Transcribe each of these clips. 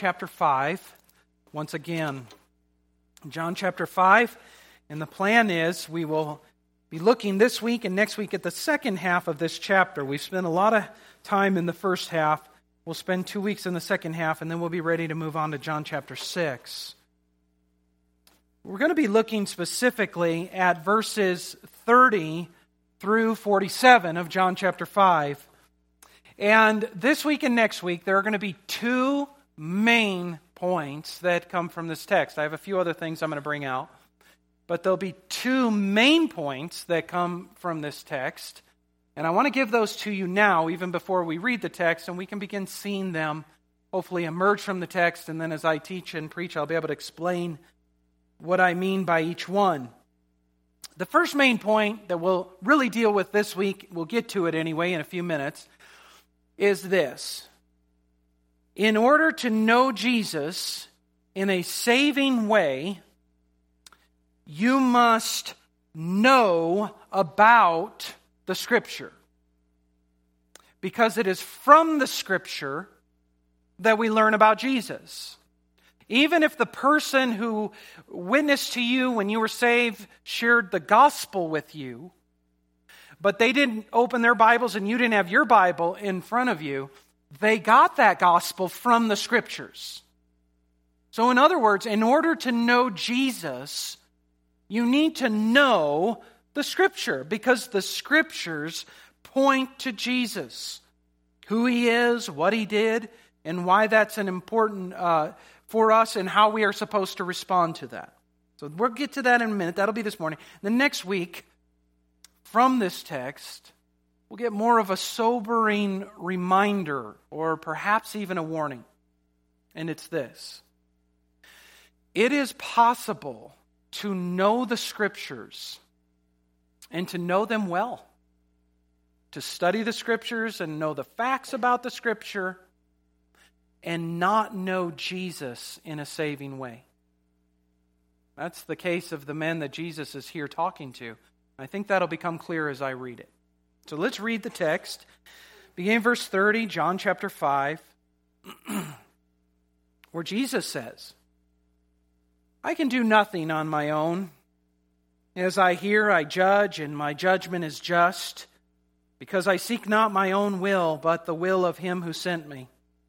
chapter 5, once again. John chapter 5, and the plan is we will be looking this week and next week at the second half of this chapter. We've spent a lot of time in the first half. We'll spend 2 weeks in the second half, and then we'll be ready to move on to John chapter 6. We're going to be looking specifically at verses 30 through 47 of John chapter 5. And this week and next week, there are going to be two main points that come from this text. I have a few other things I'm going to bring out, but there'll be two main points that come from this text. And I want to give those to you now, even before we read the text, and we can begin seeing them hopefully emerge from the text. And then as I teach and preach, I'll be able to explain what I mean by each one. The first main point that we'll really deal with this week, we'll get to it anyway in a few minutes, is this. In order to know Jesus in a saving way, you must know about the Scripture. Because it is from the Scripture that we learn about Jesus. Even if the person who witnessed to you when you were saved shared the gospel with you, but they didn't open their Bibles and you didn't have your Bible in front of you, they got that gospel from the Scriptures. So in other words, in order to know Jesus, you need to know the Scripture, because the Scriptures point to Jesus, who He is, what He did, and why that's an important for us and how we are supposed to respond to that. So we'll get to that in a minute. That'll be this morning. The next week, from this text, we'll get more of a sobering reminder, or perhaps even a warning. And it's this. It is possible to know the Scriptures and to know them well. To study the Scriptures and know the facts about the Scripture and not know Jesus in a saving way. That's the case of the men that Jesus is here talking to. I think that'll become clear as I read it. So let's read the text. Beginning in verse 30, John chapter 5, where Jesus says, I can do nothing on my own. As I hear, I judge, and my judgment is just, because I seek not my own will, but the will of Him who sent me.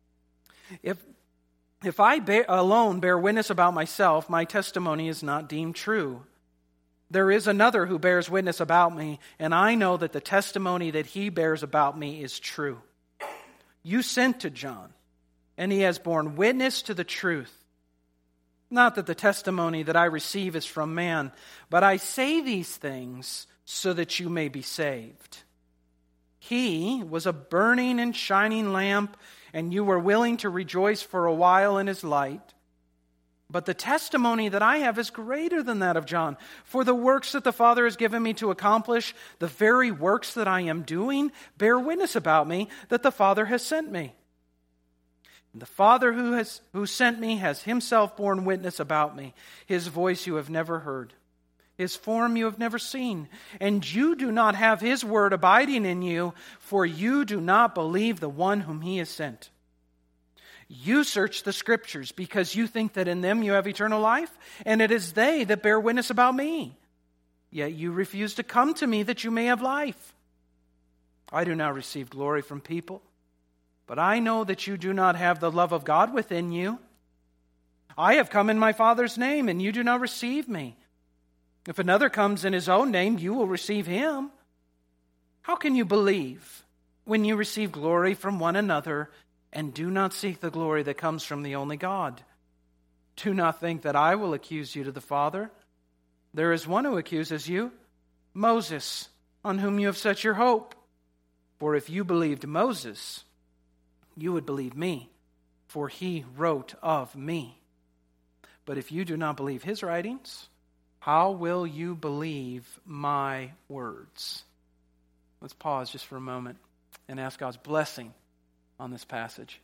If I alone bear witness about myself, my testimony is not deemed true. There is another who bears witness about me, and I know that the testimony that he bears about me is true. You sent to John, and he has borne witness to the truth. Not that the testimony that I receive is from man, but I say these things so that you may be saved. He was a burning and shining lamp, and you were willing to rejoice for a while in his light. But the testimony that I have is greater than that of John. For the works that the Father has given me to accomplish, the very works that I am doing, bear witness about me that the Father has sent me. And the Father who sent me has Himself borne witness about me. His voice you have never heard. His form you have never seen. And you do not have His word abiding in you, for you do not believe the one whom He has sent. You search the Scriptures because you think that in them you have eternal life, and it is they that bear witness about me. Yet you refuse to come to me that you may have life. I do not receive glory from people, but I know that you do not have the love of God within you. I have come in my Father's name, and you do not receive me. If another comes in his own name, you will receive him. How can you believe when you receive glory from one another and do not seek the glory that comes from the only God? Do not think that I will accuse you to the Father. There is one who accuses you, Moses, on whom you have set your hope. For if you believed Moses, you would believe me, for he wrote of me. But if you do not believe his writings, how will you believe my words? Let's pause just for a moment and ask God's blessing on this passage.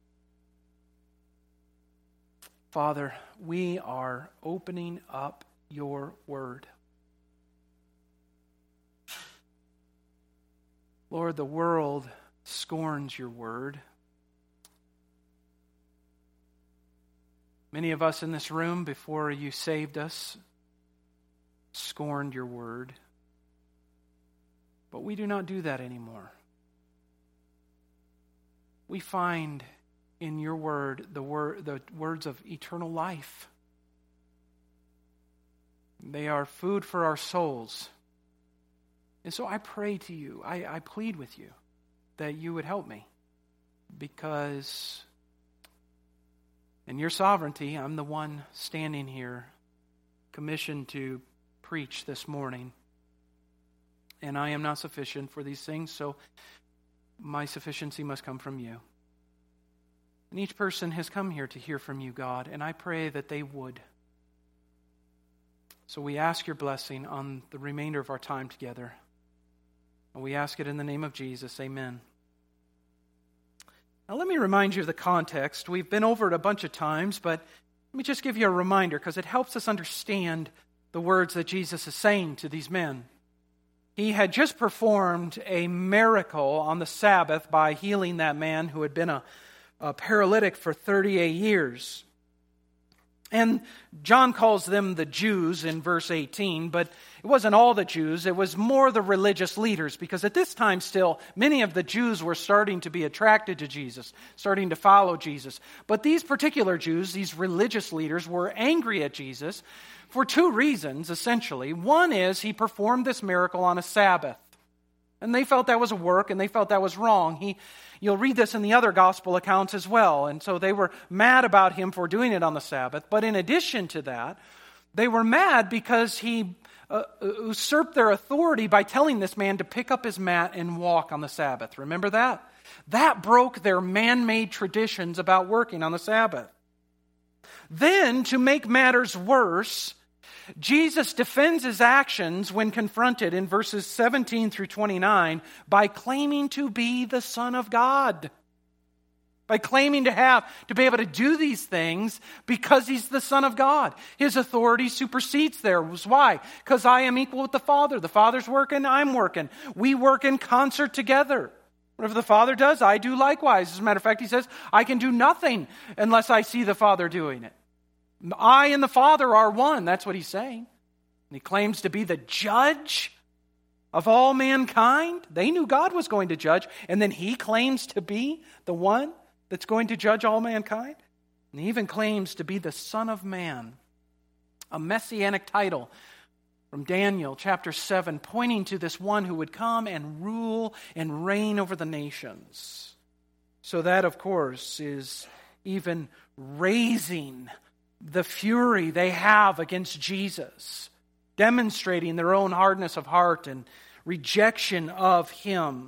Father, we are opening up your word. Lord, the world scorns your word. Many of us in this room, before you saved us, scorned your word. But we do not do that anymore. We find in your word the words of eternal life. They are food for our souls. And so I pray to you, I plead with you that you would help me, because in your sovereignty, I'm the one standing here commissioned to preach this morning. And I am not sufficient for these things, so my sufficiency must come from you. And each person has come here to hear from you, God, and I pray that they would. So we ask your blessing on the remainder of our time together. And we ask it in the name of Jesus. Amen. Now let me remind you of the context. We've been over it a bunch of times, but let me just give you a reminder, because it helps us understand the words that Jesus is saying to these men. He had just performed a miracle on the Sabbath by healing that man who had been a paralytic for 38 years. And John calls them the Jews in verse 18, but it wasn't all the Jews. It was more the religious leaders, because at this time still, many of the Jews were starting to be attracted to Jesus, starting to follow Jesus. But these particular Jews, these religious leaders, were angry at Jesus for two reasons, essentially. One is he performed this miracle on a Sabbath, and they felt that was a work, and they felt that was wrong. You'll read this in the other gospel accounts as well. And so they were mad about him for doing it on the Sabbath. But in addition to that, they were mad because he usurped their authority by telling this man to pick up his mat and walk on the Sabbath. Remember that? That broke their man-made traditions about working on the Sabbath. Then, to make matters worse, Jesus defends his actions when confronted in verses 17 through 29 by claiming to be the Son of God. By claiming to be able to do these things because he's the Son of God. His authority supersedes theirs. Why? Because I am equal with the Father. The Father's working, I'm working. We work in concert together. Whatever the Father does, I do likewise. As a matter of fact, he says, I can do nothing unless I see the Father doing it. I and the Father are one. That's what he's saying. And he claims to be the judge of all mankind. They knew God was going to judge, and then he claims to be the one that's going to judge all mankind. And he even claims to be the Son of Man, a messianic title from Daniel chapter 7, pointing to this one who would come and rule and reign over the nations. So that, of course, is even raising the fury they have against Jesus, demonstrating their own hardness of heart and rejection of him.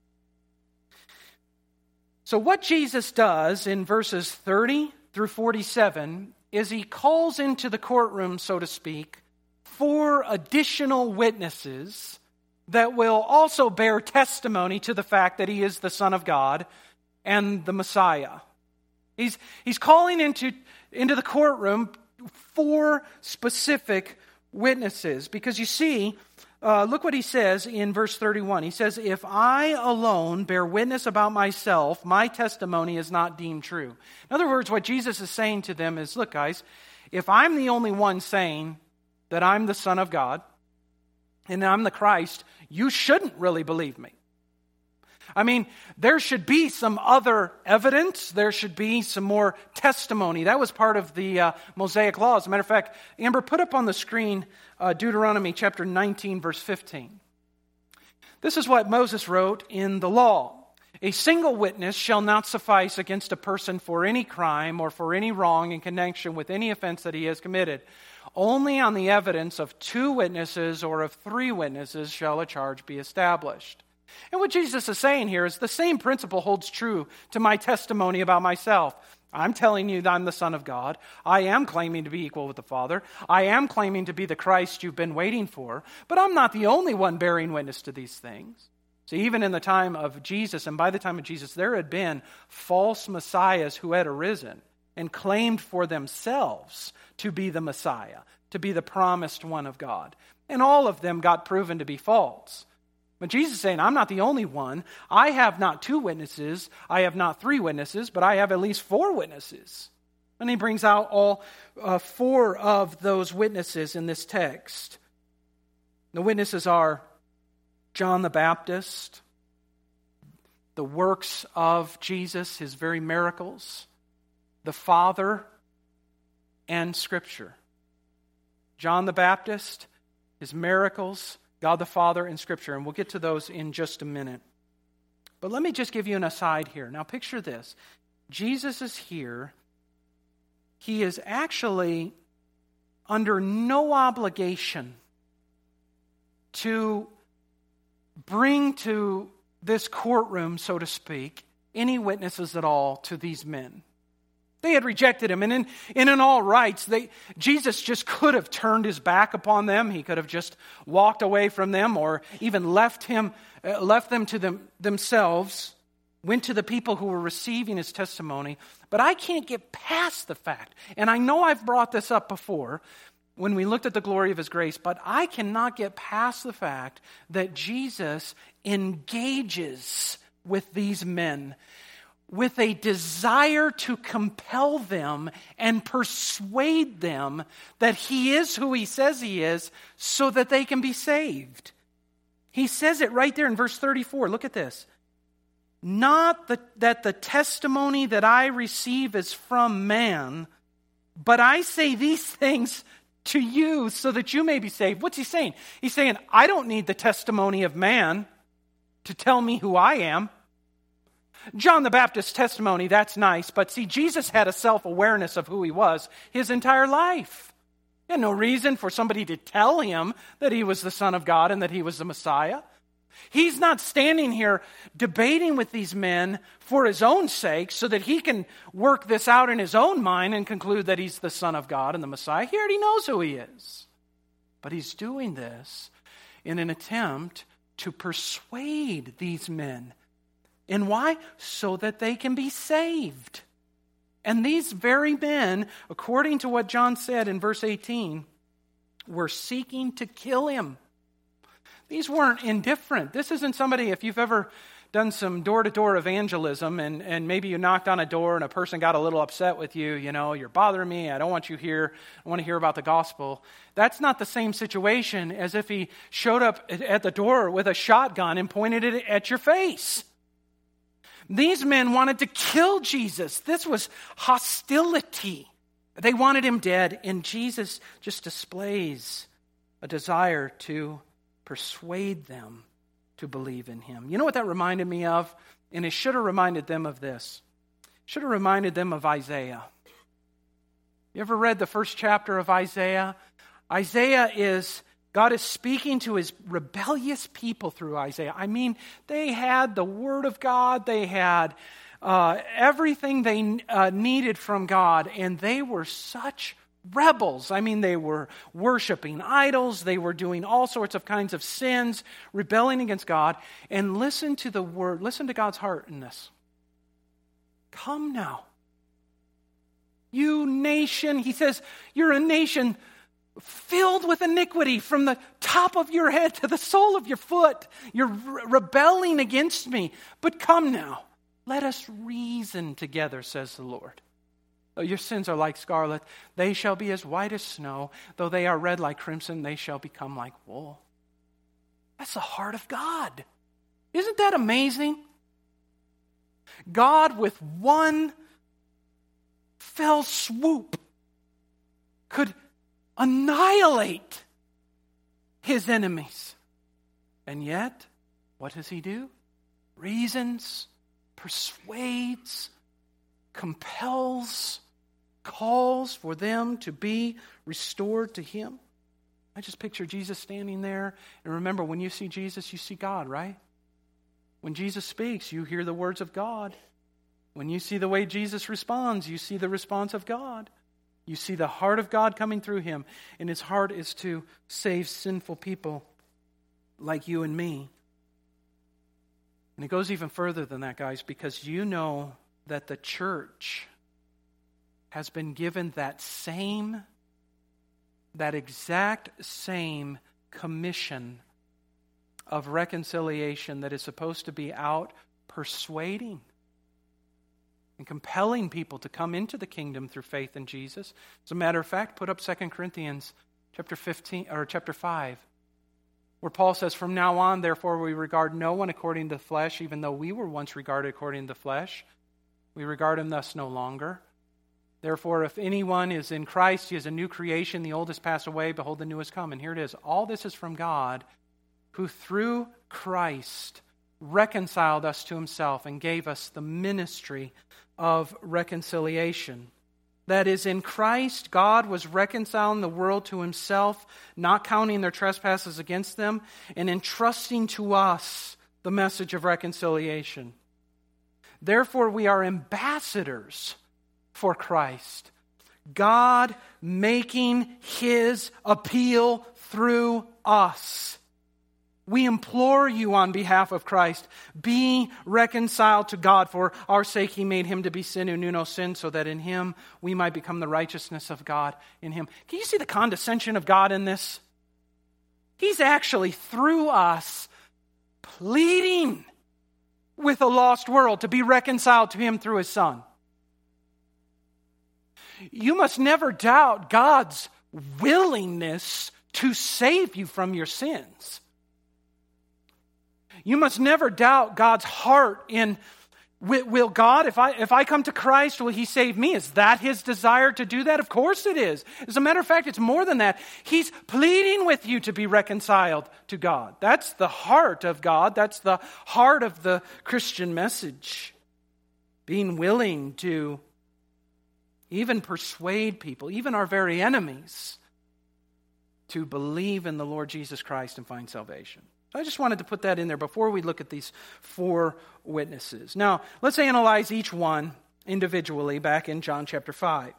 So what Jesus does in verses 30 through 47 is he calls into the courtroom, so to speak, 4 additional witnesses that will also bear testimony to the fact that he is the Son of God and the Messiah. He's calling into the courtroom 4 specific witnesses. Because you see, look what he says in verse 31. He says, if I alone bear witness about myself, my testimony is not deemed true. In other words, what Jesus is saying to them is, look guys, if I'm the only one saying that I'm the Son of God and I'm the Christ, you shouldn't really believe me. I mean, there should be some other evidence. There should be some more testimony. That was part of the Mosaic Law. As a matter of fact, Amber, put up on the screen Deuteronomy chapter 19, verse 15. This is what Moses wrote in the law. A single witness shall not suffice against a person for any crime or for any wrong in connection with any offense that he has committed. Only on the evidence of 2 witnesses or of 3 witnesses shall a charge be established. And what Jesus is saying here is the same principle holds true to my testimony about myself. I'm telling you that I'm the Son of God. I am claiming to be equal with the Father. I am claiming to be the Christ you've been waiting for. But I'm not the only one bearing witness to these things. So even in the time of Jesus, and by the time of Jesus, there had been false messiahs who had arisen and claimed for themselves to be the Messiah, to be the promised one of God. And all of them got proven to be false. But Jesus is saying, I'm not the only one. I have not 2 witnesses. I have not 3 witnesses, but I have at least 4 witnesses. And he brings out all four of those witnesses in this text. The witnesses are John the Baptist, the works of Jesus, his very miracles, the Father, and Scripture. John the Baptist, his miracles, God the Father, and Scripture. And we'll get to those in just a minute. But let me just give you an aside here. Now picture this. Jesus is here. He is actually under no obligation to bring to this courtroom, so to speak, any witnesses at all to these men. They had rejected him, and in all rights, Jesus just could have turned his back upon them. He could have just walked away from them, or even left them to themselves, went to the people who were receiving his testimony. But I can't get past the fact, and I know I've brought this up before when we looked at the glory of his grace, but I cannot get past the fact that Jesus engages with these men with a desire to compel them and persuade them that he is who he says he is so that they can be saved. He says it right there in verse 34. Look at this. Not that the testimony that I receive is from man, but I say these things to you so that you may be saved. What's he saying? He's saying, I don't need the testimony of man to tell me who I am. John the Baptist's testimony, that's nice, but see, Jesus had a self-awareness of who he was his entire life. He had no reason for somebody to tell him that he was the Son of God and that he was the Messiah. He's not standing here debating with these men for his own sake so that he can work this out in his own mind and conclude that he's the Son of God and the Messiah. He already knows who he is. But he's doing this in an attempt to persuade these men. And why? So that they can be saved. And these very men, according to what John said in verse 18, were seeking to kill him. These weren't indifferent. This isn't somebody, if you've ever done some door-to-door evangelism and maybe you knocked on a door and a person got a little upset with you, you're bothering me, I don't want you here, I want to hear about the gospel. That's not the same situation as if he showed up at the door with a shotgun and pointed it at your face. These men wanted to kill Jesus. This was hostility. They wanted him dead, and Jesus just displays a desire to persuade them to believe in him. You know what that reminded me of? And it should have reminded them of this. It should have reminded them of Isaiah. You ever read the first chapter of Isaiah? God is speaking to his rebellious people through Isaiah. I mean, they had the Word of God. They had everything they needed from God, and they were such rebels. I mean, they were worshiping idols. They were doing all sorts of kinds of sins, rebelling against God. And listen to the Word. Listen to God's heart in this. Come now. You nation, he says, you're a nation filled with iniquity from the top of your head to the sole of your foot. You're rebelling against me. But come now, let us reason together, says the Lord. Though your sins are like scarlet, they shall be as white as snow. Though they are red like crimson, they shall become like wool. That's the heart of God. Isn't that amazing? God, with one fell swoop, could annihilate his enemies. And yet, what does he do? Reasons, persuades, compels, calls for them to be restored to him. I just picture Jesus standing there. And remember, when you see Jesus, you see God, right? When Jesus speaks, you hear the words of God. When you see the way Jesus responds, you see the response of God. You see the heart of God coming through him, and his heart is to save sinful people like you and me. And it goes even further than that, guys, because you know that the church has been given that exact same commission of reconciliation that is supposed to be out persuading and compelling people to come into the kingdom through faith in Jesus. As a matter of fact, put up 2 Corinthians chapter 5, where Paul says, "From now on, therefore, we regard no one according to the flesh, even though we were once regarded according to the flesh. We regard him thus no longer. Therefore, if anyone is in Christ, he is a new creation. The old has passed away. Behold, the new has come." And here it is. All this is from God, who through Christ reconciled us to himself and gave us the ministry of reconciliation. That is, in Christ, God was reconciling the world to himself, not counting their trespasses against them, and entrusting to us the message of reconciliation. Therefore, we are ambassadors for Christ, God making his appeal through us. We implore you on behalf of Christ, be reconciled to God. For our sake he made him to be sin who knew no sin, so that in him we might become the righteousness of God in him. Can you see the condescension of God in this? He's actually, through us, pleading with a lost world to be reconciled to him through his Son. You must never doubt God's willingness to save you from your sins. You must never doubt God's heart in, will God, if I come to Christ, will he save me? Is that his desire to do that? Of course it is. As a matter of fact, it's more than that. He's pleading with you to be reconciled to God. That's the heart of God. That's the heart of the Christian message. Being willing to even persuade people, even our very enemies, to believe in the Lord Jesus Christ and find salvation. I just wanted to put that in there before we look at these four witnesses. Now, let's analyze each one individually back in John chapter 5.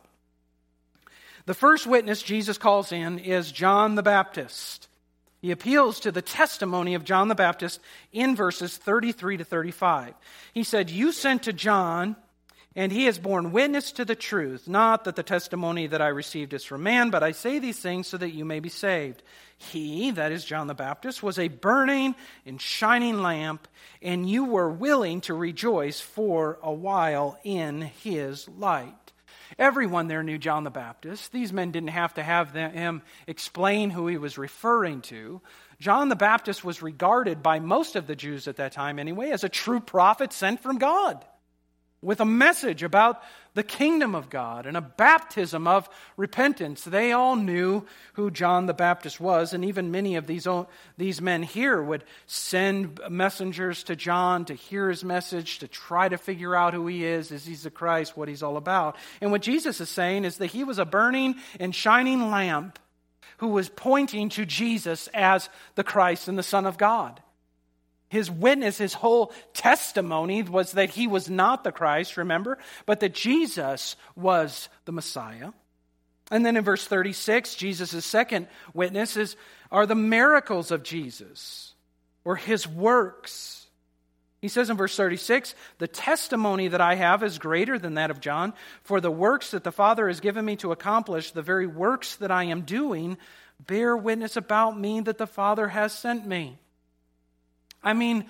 The first witness Jesus calls in is John the Baptist. He appeals to the testimony of John the Baptist in verses 33 to 35. He said, "You sent to John, and he has borne witness to the truth, not that the testimony that I received is from man, but I say these things so that you may be saved. He," that is John the Baptist, "was a burning and shining lamp, and you were willing to rejoice for a while in his light." Everyone there knew John the Baptist. These men didn't have to have him explain who he was referring to. John the Baptist was regarded by most of the Jews at that time anyway as a true prophet sent from God, with a message about the kingdom of God and a baptism of repentance. They all knew who John the Baptist was, and even many of these men here would send messengers to John to hear his message, to try to figure out who he is he's the Christ, what he's all about. And what Jesus is saying is that he was a burning and shining lamp who was pointing to Jesus as the Christ and the Son of God. His witness, his whole testimony was that he was not the Christ, remember, but that Jesus was the Messiah. And then in verse 36, Jesus' second witnesses are the miracles of Jesus, or his works. He says in verse 36, "The testimony that I have is greater than that of John, for the works that the Father has given me to accomplish, the very works that I am doing, bear witness about me that the Father has sent me." I mean,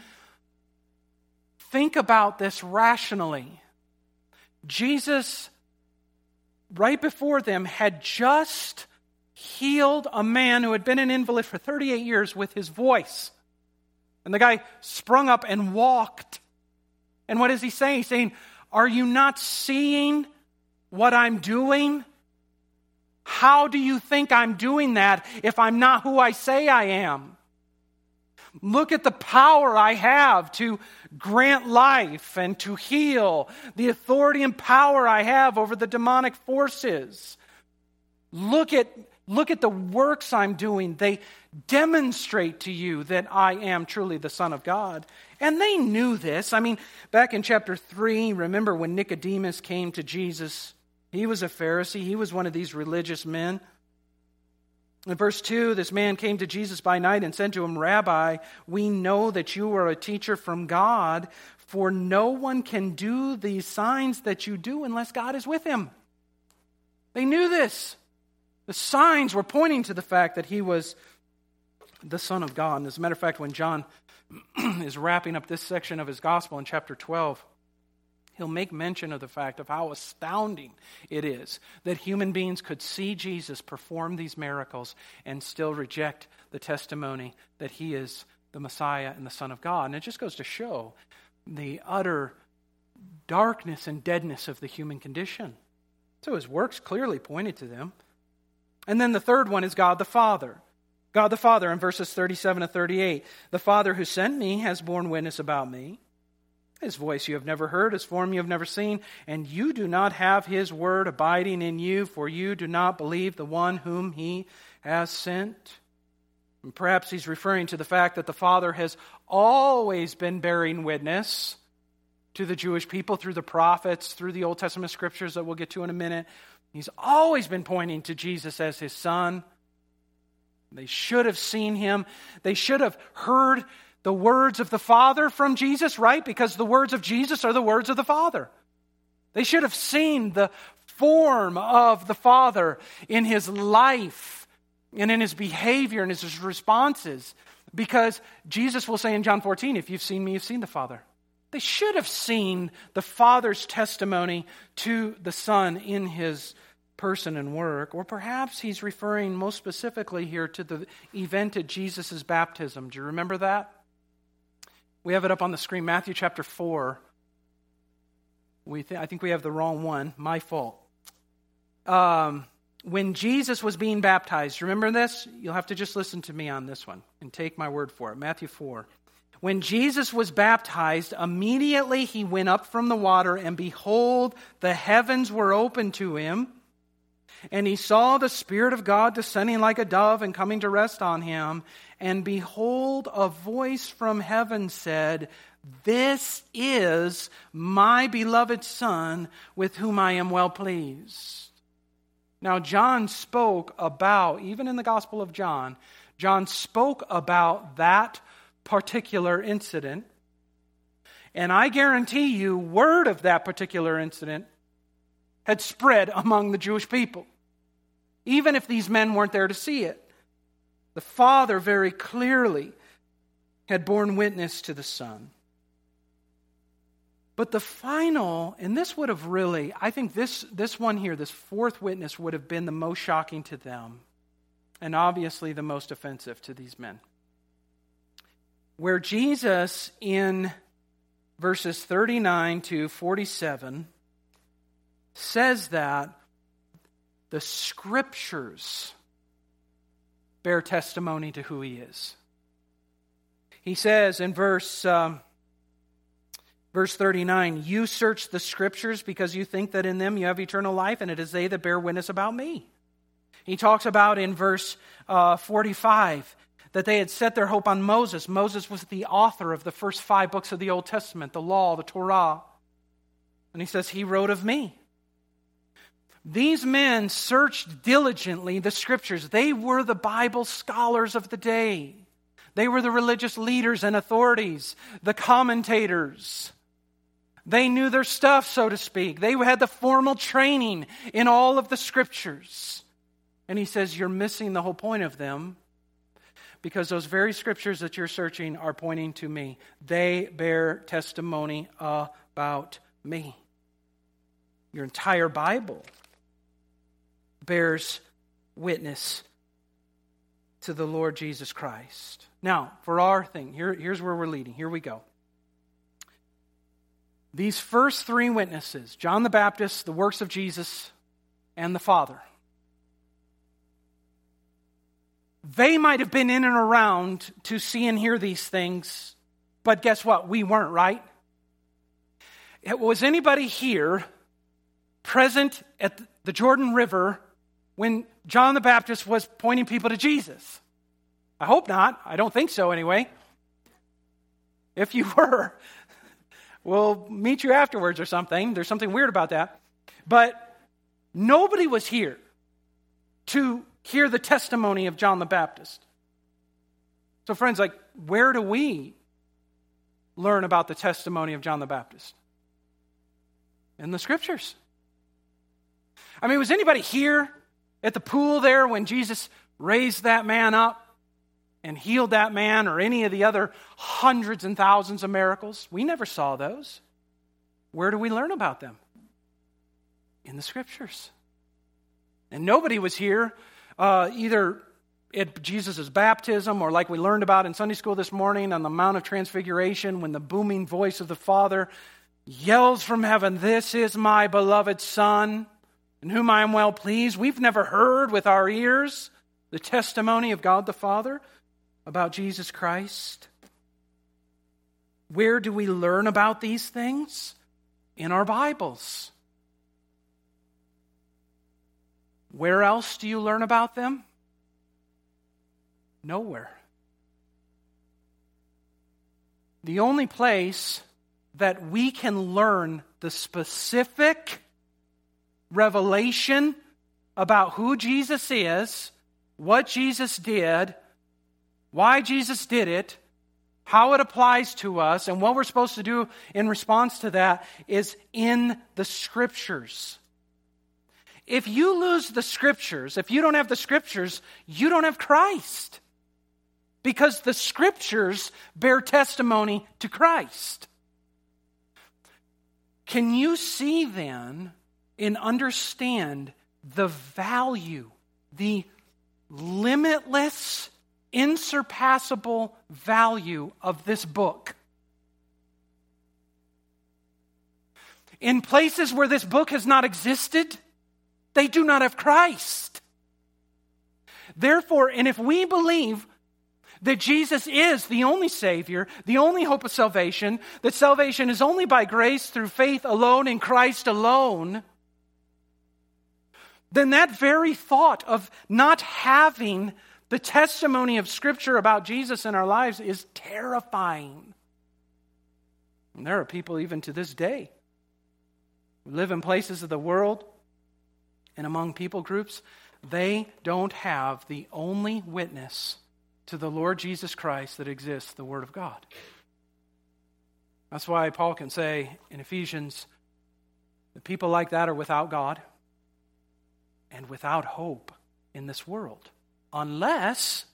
think about this rationally. Jesus, right before them, had just healed a man who had been an invalid for 38 years with his voice. And the guy sprung up and walked. And what is he saying? He's saying, "Are you not seeing what I'm doing? How do you think I'm doing that if I'm not who I say I am? Look at the power I have to grant life and to heal, the authority and power I have over the demonic forces. Look at the works I'm doing. They demonstrate to you that I am truly the Son of God." And they knew this. I mean, back in chapter 3, remember when Nicodemus came to Jesus? He was a Pharisee. He was one of these religious men. In verse 2, this man came to Jesus by night and said to him, "Rabbi, we know that you are a teacher from God, for no one can do these signs that you do unless God is with him." They knew this. The signs were pointing to the fact that he was the Son of God. And as a matter of fact, when John is wrapping up this section of his gospel in chapter 12, He'll make mention of the fact of how astounding it is that human beings could see Jesus perform these miracles and still reject the testimony that he is the Messiah and the Son of God. And it just goes to show the utter darkness and deadness of the human condition. So his works clearly pointed to them. And then the third one is God the Father. God the Father in verses 37 to 38. The Father who sent me has borne witness about me. His voice you have never heard, his form you have never seen, and you do not have his word abiding in you, for you do not believe the one whom he has sent. And perhaps he's referring to the fact that the Father has always been bearing witness to the Jewish people through the prophets, through the Old Testament scriptures that we'll get to in a minute. He's always been pointing to Jesus as his Son. They should have seen him. They should have heard the words of the Father from Jesus, right? Because the words of Jesus are the words of the Father. They should have seen the form of the Father in his life and in his behavior and his responses. Because Jesus will say in John 14, if you've seen me, you've seen the Father. They should have seen the Father's testimony to the Son in his person and work. Or perhaps he's referring most specifically here to the event at Jesus' baptism. Do you remember that? We have it up on the screen, Matthew chapter 4. I think we have the wrong one. My fault. When Jesus was being baptized, remember this? You'll have to just listen to me on this one and take my word for it. Matthew 4. When Jesus was baptized, immediately he went up from the water, and behold, the heavens were opened to him. And he saw the Spirit of God descending like a dove and coming to rest on him. And behold, a voice from heaven said, "This is my beloved Son, with whom I am well pleased." Now, John spoke about, even in the Gospel of John, John spoke about that particular incident. And I guarantee you, word of that particular incident had spread among the Jewish people, even if these men weren't there to see it. The Father very clearly had borne witness to the Son. But the final, and this would have really, I think this one here, this fourth witness would have been the most shocking to them, and obviously the most offensive to these men. Where Jesus, in verses 39 to 47, says that the Scriptures bear testimony to who he is. He says in verse 39, "You search the Scriptures because you think that in them you have eternal life, and it is they that bear witness about me." He talks about in verse 45 that they had set their hope on Moses. Moses was the author of the first 5 books of the Old Testament, the law, the Torah. And he says, he wrote of me. These men searched diligently the Scriptures. They were the Bible scholars of the day. They were the religious leaders and authorities, the commentators. They knew their stuff, so to speak. They had the formal training in all of the Scriptures. And he says, you're missing the whole point of them, because those very Scriptures that you're searching are pointing to me. They bear testimony about me. Your entire Bible bears witness to the Lord Jesus Christ. Now, for our thing, here's where we're leading. Here we go. These first 3 witnesses, John the Baptist, the works of Jesus, and the Father, they might have been in and around to see and hear these things, but guess what? We weren't, right? Was anybody here present at the Jordan River when John the Baptist was pointing people to Jesus? I hope not. I don't think so anyway. If you were, we'll meet you afterwards or something. There's something weird about that. But nobody was here to hear the testimony of John the Baptist. So friends, where do we learn about the testimony of John the Baptist? In the Scriptures. I mean, was anybody here at the pool there when Jesus raised that man up and healed that man, or any of the other hundreds and thousands of miracles? We never saw those. Where do we learn about them? In the Scriptures. And nobody was here either at Jesus' baptism or like we learned about in Sunday school this morning on the Mount of Transfiguration when the booming voice of the Father yells from heaven, "This is my beloved Son, in whom I am well pleased." We've never heard with our ears the testimony of God the Father about Jesus Christ. Where do we learn about these things? In our Bibles. Where else do you learn about them? Nowhere. The only place that we can learn the specific revelation about who Jesus is, what Jesus did, why Jesus did it, how it applies to us, and what we're supposed to do in response to that is in the Scriptures. If you lose the Scriptures, if you don't have the Scriptures, you don't have Christ. Because the Scriptures bear testimony to Christ. Can you see then and understand the value, the limitless, insurpassable value of this book? In places where this book has not existed, they do not have Christ. Therefore, and if we believe that Jesus is the only Savior, the only hope of salvation, that salvation is only by grace through faith alone in Christ alone, then that very thought of not having the testimony of Scripture about Jesus in our lives is terrifying. And there are people even to this day who live in places of the world and among people groups, they don't have the only witness to the Lord Jesus Christ that exists, the Word of God. That's why Paul can say in Ephesians that people like that are without God and without hope in this world. Unless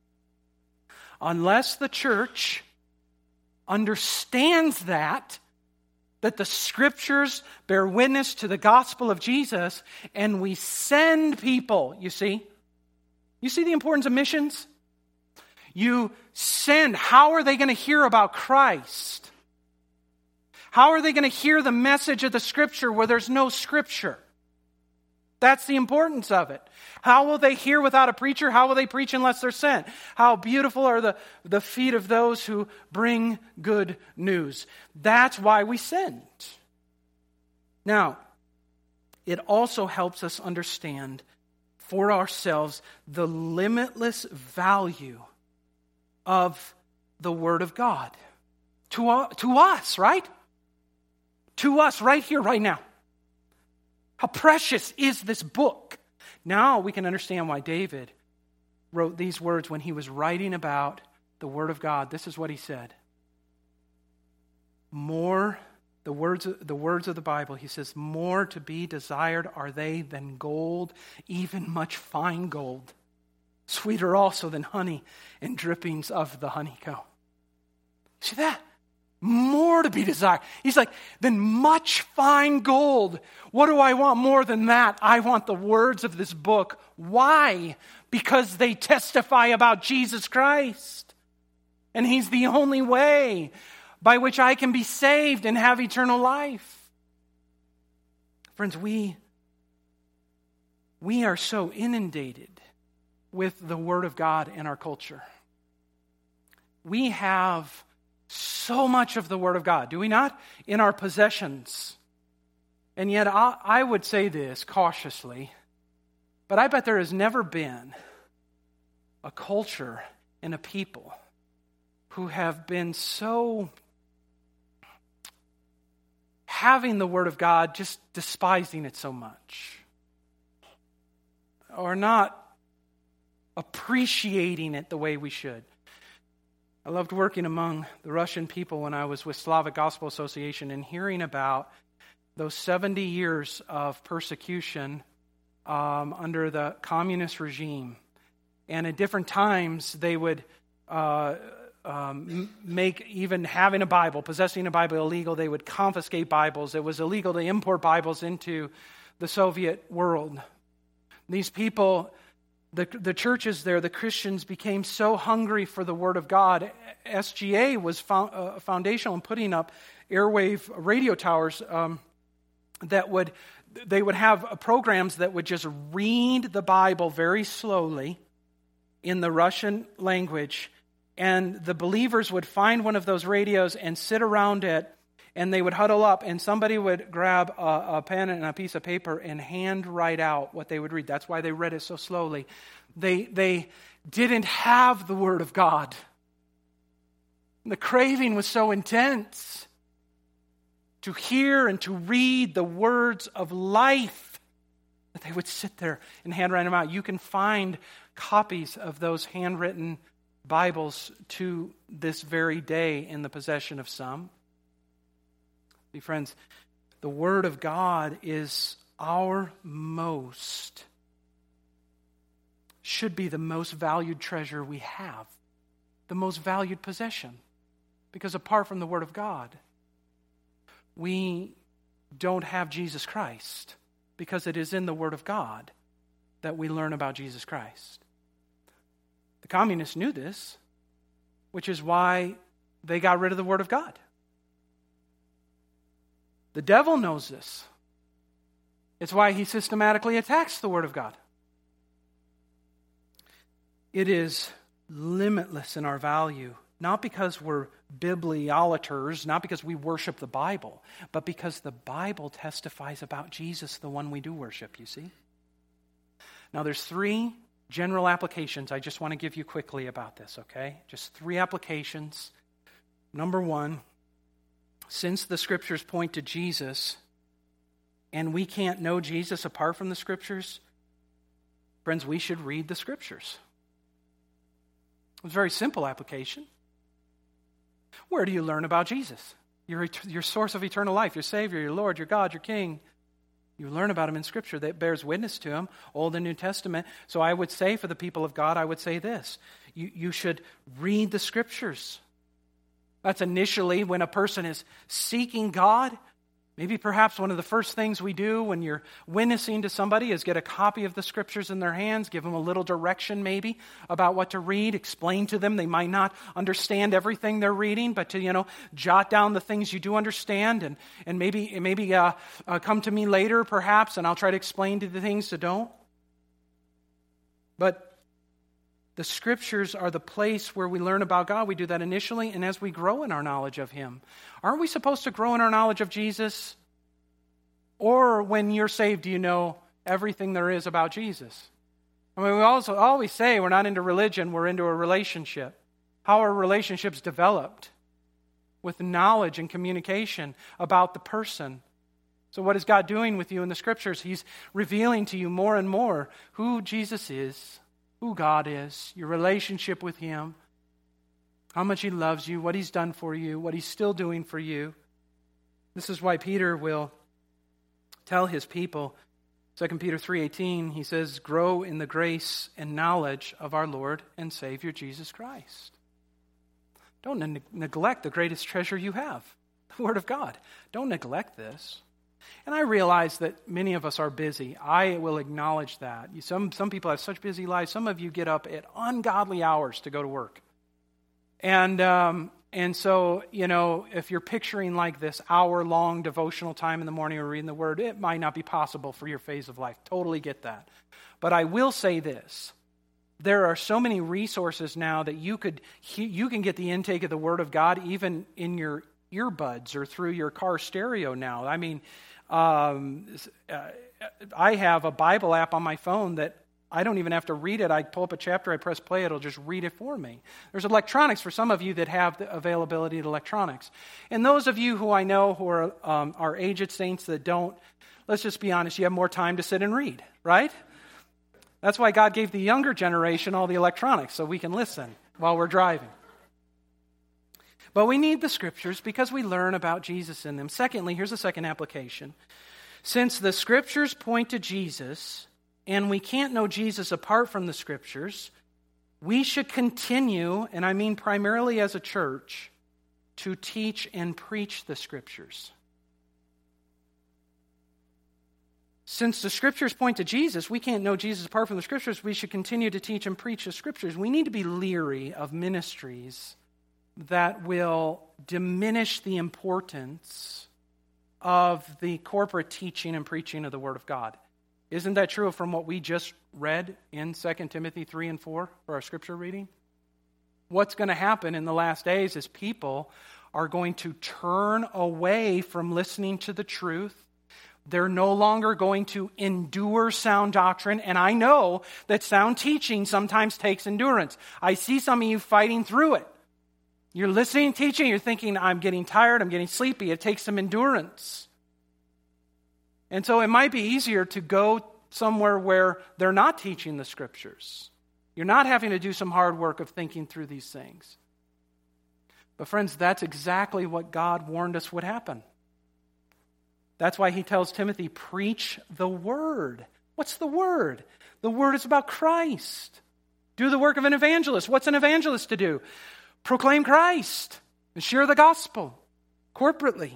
the church understands that the Scriptures bear witness to the gospel of Jesus, and we send people, you see? You see the importance of missions? You send. How are they going to hear about Christ? How are they going to hear the message of the Scripture where there's no Scripture? That's the importance of it. How will they hear without a preacher? How will they preach unless they're sent? How beautiful are the feet of those who bring good news. That's why we send. Now, it also helps us understand for ourselves the limitless value of the Word of God. To us, right? To us right here, right now. How precious is this book? Now we can understand why David wrote these words when he was writing about the Word of God. This is what he said. The words of the Bible, he says, more to be desired are they than gold, even much fine gold. Sweeter also than honey and drippings of the honeycomb. See that? More to be desired. He's like, than much fine gold. What do I want more than that? I want the words of this book. Why? Because they testify about Jesus Christ. And He's the only way by which I can be saved and have eternal life. Friends, we are so inundated with the Word of God in our culture. We have so much of the Word of God, do we not? In our possessions. And yet I would say this cautiously, but I bet there has never been a culture and a people who have been so having the Word of God, just despising it so much. Or not appreciating it the way we should. I loved working among the Russian people when I was with Slavic Gospel Association and hearing about those 70 years of persecution under the communist regime. And at different times they would make even having a Bible, possessing a Bible illegal. They would confiscate Bibles. It was illegal to import Bibles into the Soviet world. These people, the churches there, the Christians became so hungry for the Word of God. SGA was foundational in putting up airwave radio towers they would have programs that would just read the Bible very slowly in the Russian language, and the believers would find one of those radios and sit around it, and they would huddle up, and somebody would grab a pen and a piece of paper and hand write out what they would read. That's why they read it so slowly. They didn't have the Word of God. The craving was so intense to hear and to read the words of life that they would sit there and handwrite them out. You can find copies of those handwritten Bibles to this very day in the possession of some. See, friends, the Word of God is should be the most valued treasure we have, the most valued possession. Because apart from the Word of God, we don't have Jesus Christ, because it is in the Word of God that we learn about Jesus Christ. The communists knew this, which is why they got rid of the Word of God. The devil knows this. It's why he systematically attacks the Word of God. It is limitless in our value, not because we're bibliolaters, not because we worship the Bible, but because the Bible testifies about Jesus, the one we do worship, you see. Now there's 3 general applications I just want to give you quickly about this, okay? Just 3 applications. Number 1, since the Scriptures point to Jesus, and we can't know Jesus apart from the Scriptures, friends, we should read the Scriptures. It's a very simple application. Where do you learn about Jesus? Your source of eternal life, your Savior, your Lord, your God, your King. You learn about Him in Scripture that bears witness to Him, Old and New Testament. So I would say for the people of God, I would say this. You should read the Scriptures. That's initially when a person is seeking God. Maybe perhaps one of the first things we do when you're witnessing to somebody is get a copy of the Scriptures in their hands, give them a little direction maybe about what to read, explain to them. They might not understand everything they're reading, but to, jot down the things you do understand and maybe come to me later perhaps, and I'll try to explain to the things that don't. But the Scriptures are the place where we learn about God. We do that initially, and as we grow in our knowledge of Him. Aren't we supposed to grow in our knowledge of Jesus? Or when you're saved, do you know everything there is about Jesus? I mean, we also always say we're not into religion, we're into a relationship. How are relationships developed? With knowledge and communication about the person. So what is God doing with you in the Scriptures? He's revealing to you more and more who Jesus is, who God is, your relationship with Him, how much He loves you, what He's done for you, what He's still doing for you. This is why Peter will tell his people, 2 Peter 3:18, he says, grow in the grace and knowledge of our Lord and Savior Jesus Christ. Don't neglect the greatest treasure you have, the Word of God. Don't neglect this. And I realize that many of us are busy. I will acknowledge that. Some people have such busy lives. Some of you get up at ungodly hours to go to work. And so, if you're picturing like this hour-long devotional time in the morning or reading the Word, it might not be possible for your phase of life. Totally get that. But I will say this. There are so many resources now that you can get the intake of the Word of God even in your earbuds or through your car stereo now. I mean, I have a Bible app on my phone that I don't even have to read it. I pull up a chapter, I press play, it'll just read it for me. There's electronics for some of you that have the availability of electronics. And those of you who I know who are aged saints that don't, let's just be honest, you have more time to sit and read, right? That's why God gave the younger generation all the electronics, so we can listen while we're driving. But we need the Scriptures because we learn about Jesus in them. Secondly, here's a second application. Since the Scriptures point to Jesus, and we can't know Jesus apart from the Scriptures, we should continue, and I mean primarily as a church, to teach and preach the Scriptures. Since the Scriptures point to Jesus, we can't know Jesus apart from the Scriptures. We should continue to teach and preach the Scriptures. We need to be leery of ministries that will diminish the importance of the corporate teaching and preaching of the Word of God. Isn't that true from what we just read in 2 Timothy 3 and 4 for our Scripture reading? What's going to happen in the last days is people are going to turn away from listening to the truth. They're no longer going to endure sound doctrine. And I know that sound teaching sometimes takes endurance. I see some of you fighting through it. You're listening to teaching, you're thinking, I'm getting tired, I'm getting sleepy. It takes some endurance. And so it might be easier to go somewhere where they're not teaching the Scriptures. You're not having to do some hard work of thinking through these things. But friends, that's exactly what God warned us would happen. That's why he tells Timothy, preach the Word. What's the Word? The Word is about Christ. Do the work of an evangelist. What's an evangelist to do? Proclaim Christ and share the gospel corporately.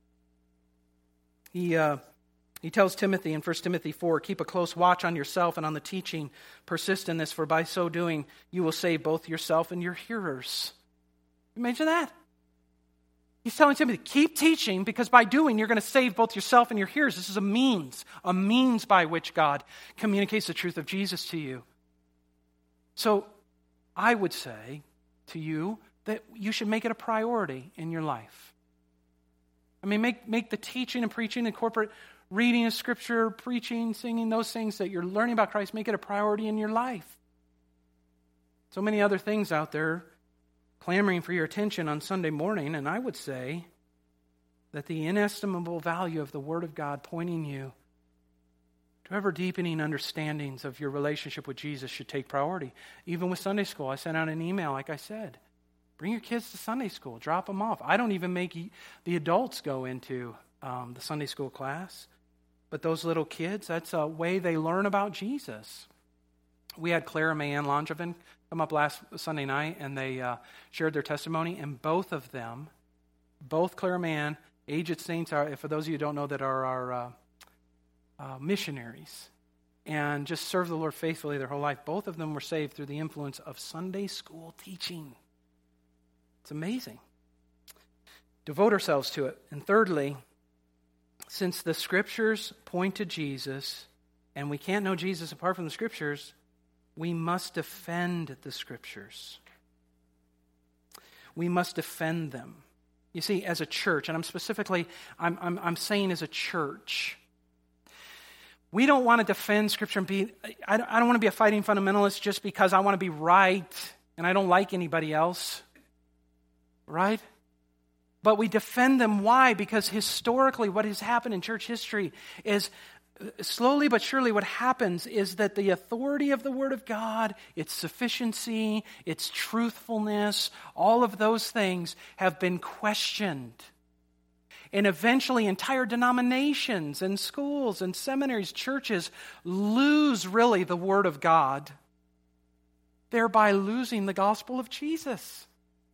He tells Timothy in 1 Timothy 4, keep a close watch on yourself and on the teaching. Persist in this, for by so doing, you will save both yourself and your hearers. Imagine that. He's telling Timothy, keep teaching, because by doing, you're going to save both yourself and your hearers. This is a means by which God communicates the truth of Jesus to you. So I would say to you that you should make it a priority in your life. I mean, make the teaching and preaching and corporate reading of Scripture, preaching, singing, those things that you're learning about Christ, make it a priority in your life. So many other things out there clamoring for your attention on Sunday morning, and I would say that the inestimable value of the Word of God pointing you to ever deepening understandings of your relationship with Jesus should take priority. Even with Sunday school, I sent out an email, like I said, bring your kids to Sunday school, drop them off. I don't even make the adults go into the Sunday school class, but those little kids, that's a way they learn about Jesus. We had Clara May Ann Langevin come up last Sunday night, and they shared their testimony, and both of them, both Clara May Ann, Aged Saints, are, for those of you who don't know, that are our missionaries, and just serve the Lord faithfully their whole life. Both of them were saved through the influence of Sunday school teaching. It's amazing. Devote ourselves to it. And thirdly, since the Scriptures point to Jesus, and we can't know Jesus apart from the Scriptures, we must defend the Scriptures. We must defend them. You see, as a church, and I'm saying as a church, we don't want to defend Scripture and be, I don't want to be a fighting fundamentalist just because I want to be right and I don't like anybody else. Right? But we defend them. Why? Because historically what has happened in church history is slowly but surely what happens is that the authority of the Word of God, its sufficiency, its truthfulness, all of those things have been questioned. And eventually entire denominations and schools and seminaries, churches lose really the Word of God, thereby losing the gospel of Jesus.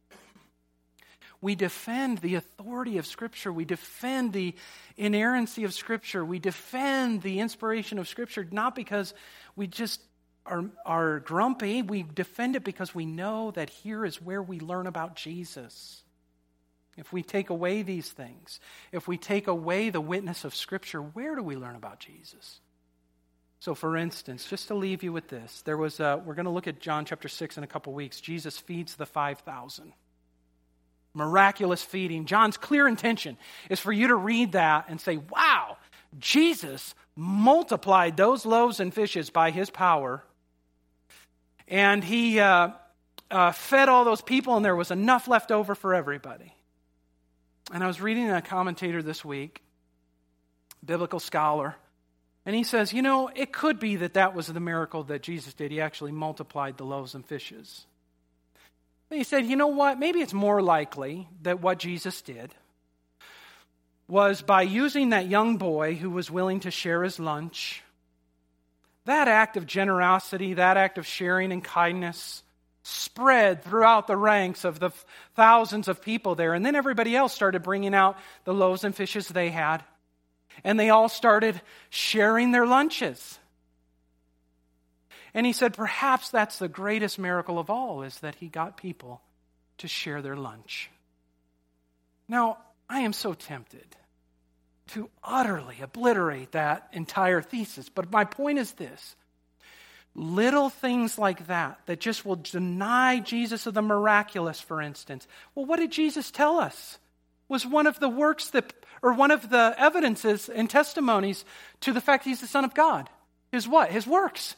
We defend the authority of Scripture. We defend the inerrancy of Scripture. We defend the inspiration of Scripture, not because we just are grumpy. We defend it because we know that here is where we learn about Jesus. If we take away these things, if we take away the witness of Scripture, where do we learn about Jesus? So for instance, just to leave you with this, we're going to look at John chapter 6 in a couple weeks. Jesus feeds the 5,000. Miraculous feeding. John's clear intention is for you to read that and say, wow, Jesus multiplied those loaves and fishes by his power, and he fed all those people, and there was enough left over for everybody. And I was reading a commentator this week, biblical scholar, and he says, it could be that was the miracle that Jesus did. He actually multiplied the loaves and fishes. He said, you know what? Maybe it's more likely that what Jesus did was by using that young boy who was willing to share his lunch, that act of generosity, that act of sharing and kindness, spread throughout the ranks of the thousands of people there. And then everybody else started bringing out the loaves and fishes they had. And they all started sharing their lunches. And he said, perhaps that's the greatest miracle of all, is that he got people to share their lunch. Now, I am so tempted to utterly obliterate that entire thesis. But my point is this. Little things like that just will deny Jesus of the miraculous, for instance. Well, what did Jesus tell us? Was one of the one of the evidences and testimonies to the fact he's the Son of God. His what? His works.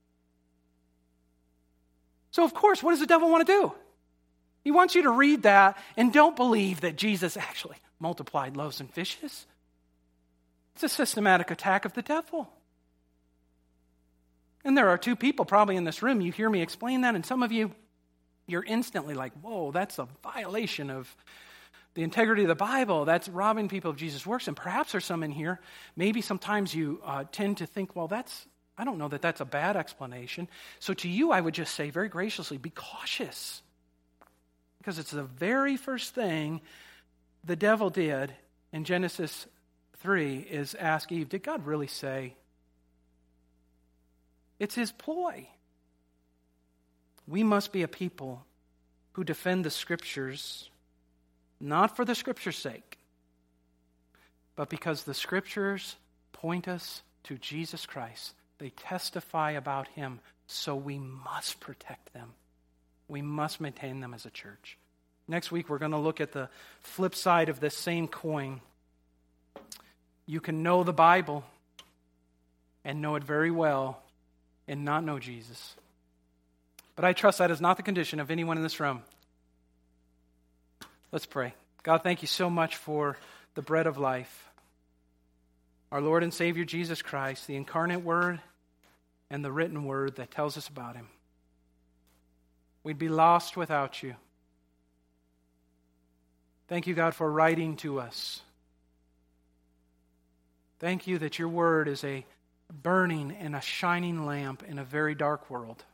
So of course, what does the devil want to do? He wants you to read that and don't believe that Jesus actually multiplied loaves and fishes. It's a systematic attack of the devil. And there are two people probably in this room, you hear me explain that, and some of you, you're instantly like, whoa, that's a violation of the integrity of the Bible. That's robbing people of Jesus' works. And perhaps there's some in here, maybe sometimes you tend to think, well, I don't know that that's a bad explanation. So to you, I would just say very graciously, be cautious. Because it's the very first thing the devil did in Genesis 3 is ask Eve, did God really say? It's his ploy. We must be a people who defend the Scriptures, not for the Scripture's sake, but because the Scriptures point us to Jesus Christ. They testify about him, so we must protect them. We must maintain them as a church. Next week, we're going to look at the flip side of this same coin. You can know the Bible and know it very well and not know Jesus. But I trust that is not the condition of anyone in this room. Let's pray. God, thank you so much for the bread of life, our Lord and Savior Jesus Christ, the incarnate Word and the written Word that tells us about him. We'd be lost without you. Thank you, God, for writing to us. Thank you that your Word is a burning and a shining lamp in a very dark world.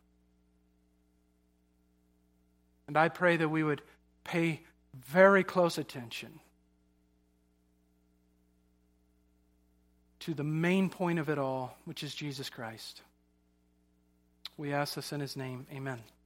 And I pray that we would pay very close attention to the main point of it all, which is Jesus Christ. We ask this in his name. Amen.